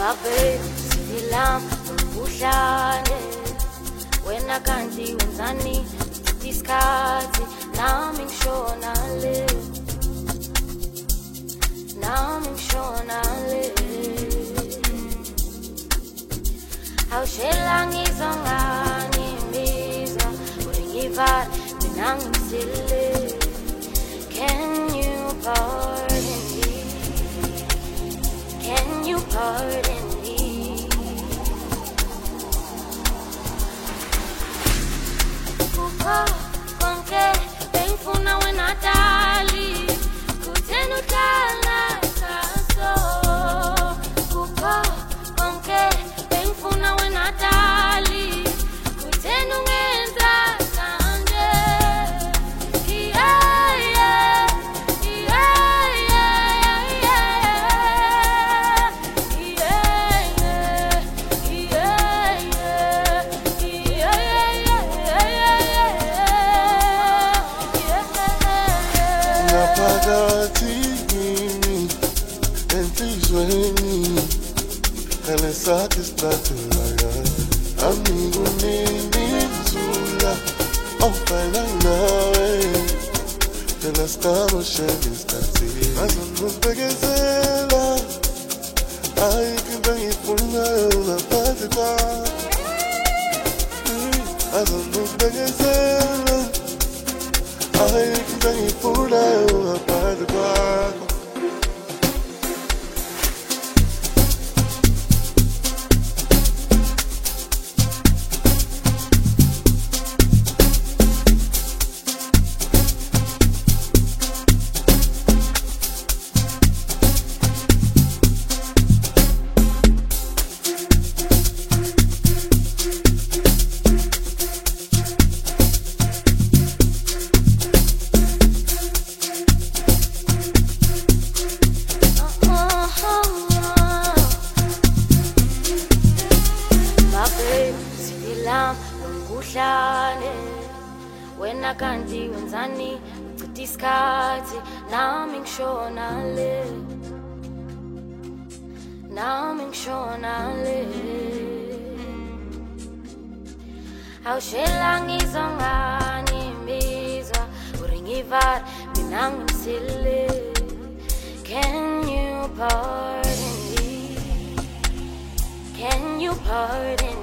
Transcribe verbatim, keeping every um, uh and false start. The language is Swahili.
babe silam uhlale wena kanti wenzani isikhathi nami ngishona le nami ngishona le awushela ngizongani imizwa uringiva mina ngisile. Can you pardon me? Can you pardon me? Kuko konke bengifuna wena dali kuthena udlala kaso. Kuko konke bengifuna wena dali kuthena ungenza kanje. Yeah, yeah, yeah, yeah, yeah, yeah, Napagati mimi entizweni ele satisfactoria amigo nini zula ofana nawe tela estamos chegando azamos begezela ai que bem funa na parte qua azamos begezela ai que bem funa na parte qua. Uhlale wena kanti wenzani uchitha isikhathi nami ngishona le nami ngishona le awushela ngizongani imizwa uringiva mina ngisile. Can you pardon me? Can you pardon me?